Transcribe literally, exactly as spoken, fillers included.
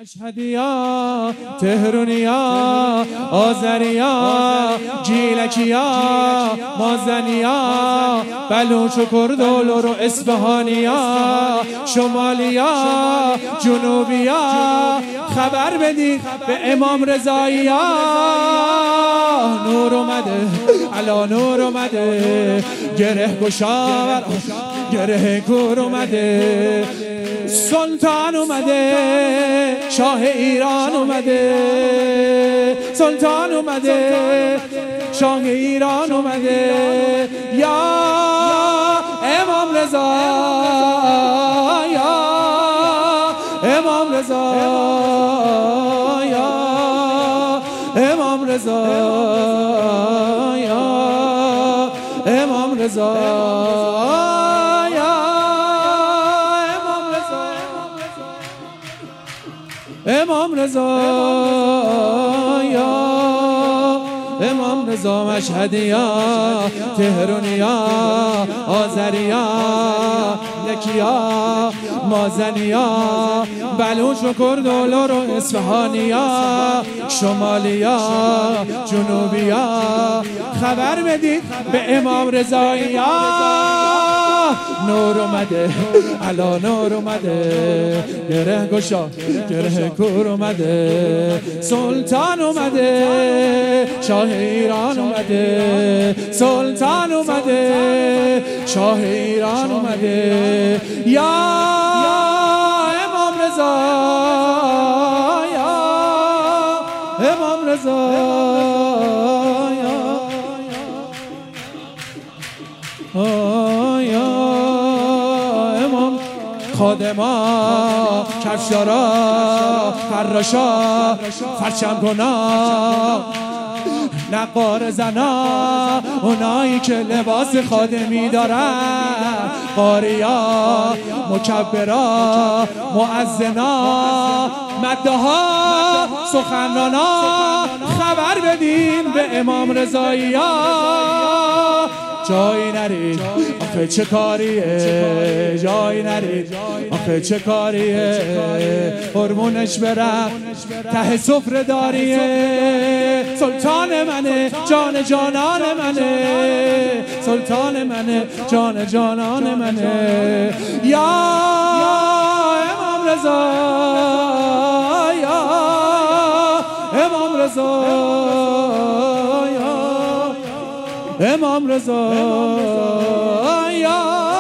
مشهدیا، تهرونیا، آذریا، جیلکیا، مازنیا، بلوچ و کرد و لور و اصفهانیا، شمالیا، جنوبیا، خبر بدید به امام رضاییا. نور اومده، علا نور اومده، گره گشاور گره کور اومده، سلطان اومده، شاه ایران اومده، سلطان اومده، شاه ایران اومده. یا امام رضا، یا امام رضا، یا امام رضا، یا امام رضا، امام رضا، یا امام رضا. مشهدیا، تهرونیا، آذریا، یکیا، مازنیا، بلوچ و کرد و لور و اصفهانیا، شمالیا، جنوبیا، خبر بدید به امام رضاییا. نور اومده، علا نور اومده، گره گشا گره کور اومده، سلطان اومده، شاه ایران اومده، سلطان اومده، شاه ایران اومده. یا امام رضا، یا امام رضا، یا امام. خادما، کفشارا، فراشا، فرچم کنا، نقار زنا، اونایی که لباس خادمی دارن، قاریا، مکبرا، مؤذنا، مدها، سخنرانا، خبر بدین به امام رضاییا. جایی نرید آخه چه کاریه، جایی نرید آخه چه کاریه، هرمونش برم ته سفره داریه. سلطان منه، جان جانان منه، سلطان منه، جان جانان منه. یا امام رضا، یا امام رضا، امام رضا، یا